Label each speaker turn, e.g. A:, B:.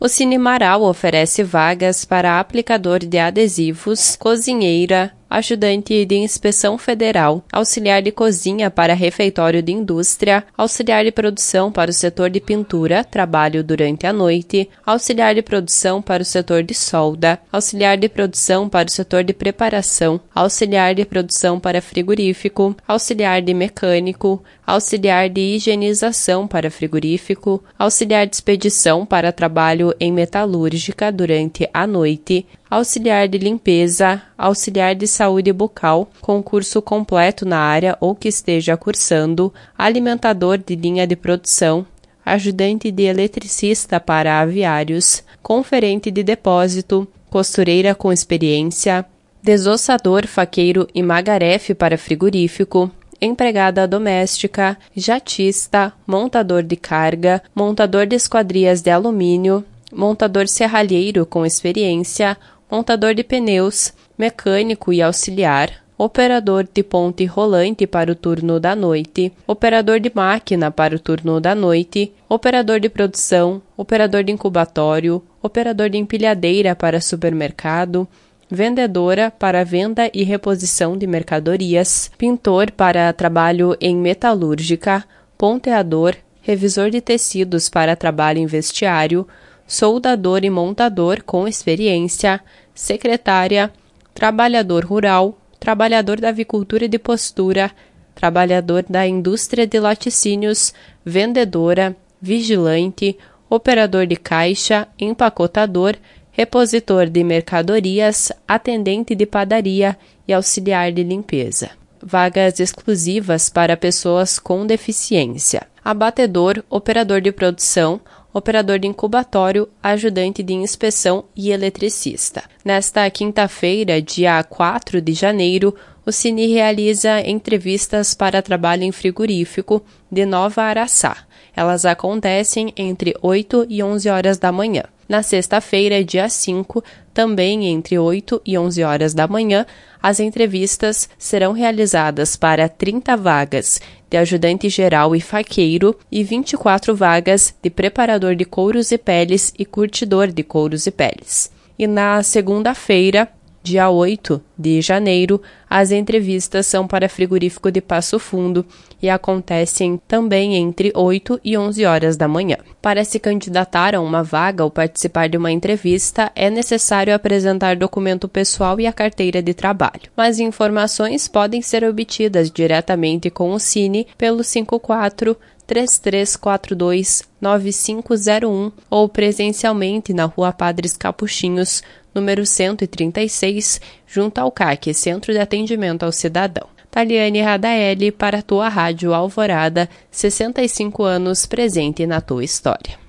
A: O Cine Marau oferece vagas para aplicador de adesivos, cozinheira, ajudante de inspeção federal, auxiliar de cozinha para refeitório de indústria, auxiliar de produção para o setor de pintura, trabalho durante a noite, auxiliar de produção para o setor de solda, auxiliar de produção para o setor de preparação, auxiliar de produção para frigorífico, auxiliar de mecânico, auxiliar de higienização para frigorífico, auxiliar de expedição para trabalho em metalúrgica durante a noite, auxiliar de limpeza, auxiliar de saúde bucal, com curso completo na área ou que esteja cursando, alimentador de linha de produção, ajudante de eletricista para aviários, conferente de depósito, costureira com experiência, desossador, faqueiro e magarefe para frigorífico, empregada doméstica, jatista, montador de carga, montador de esquadrias de alumínio, montador serralheiro com experiência, montador de pneus, mecânico e auxiliar, operador de ponte rolante para o turno da noite, operador de máquina para o turno da noite, operador de produção, operador de incubatório, operador de empilhadeira para supermercado, vendedora para venda e reposição de mercadorias, pintor para trabalho em metalúrgica, ponteador, revisor de tecidos para trabalho em vestiário, soldador e montador com experiência, secretária, trabalhador rural, trabalhador da avicultura e de postura, trabalhador da indústria de laticínios, vendedora, vigilante, operador de caixa, empacotador, repositor de mercadorias, atendente de padaria e auxiliar de limpeza. Vagas exclusivas para pessoas com deficiência. Abatedor, operador de produção, operador de incubatório, ajudante de inspeção e eletricista. Nesta quinta-feira, dia 4 de janeiro, o Cine realiza entrevistas para trabalho em frigorífico de Nova Araçá. Elas acontecem entre 8 e 11 horas da manhã. Na sexta-feira, dia 5, também entre 8 e 11 horas da manhã, as entrevistas serão realizadas para 30 vagas de ajudante geral e faqueiro e 24 vagas de preparador de couros e peles e curtidor de couros e peles. E na segunda-feira, dia 8 de janeiro, as entrevistas são para frigorífico de Passo Fundo e acontecem também entre 8 e 11 horas da manhã. Para se candidatar a uma vaga ou participar de uma entrevista, é necessário apresentar documento pessoal e a carteira de trabalho. Mas informações podem ser obtidas diretamente com o Cine pelo 54-3342-9501 ou presencialmente na Rua Padres Capuchinhos, número 136, junto ao CAC, Centro de Atendimento ao Cidadão. Taliane Radaeli para a tua Rádio Alvorada, 65 anos presente na tua história.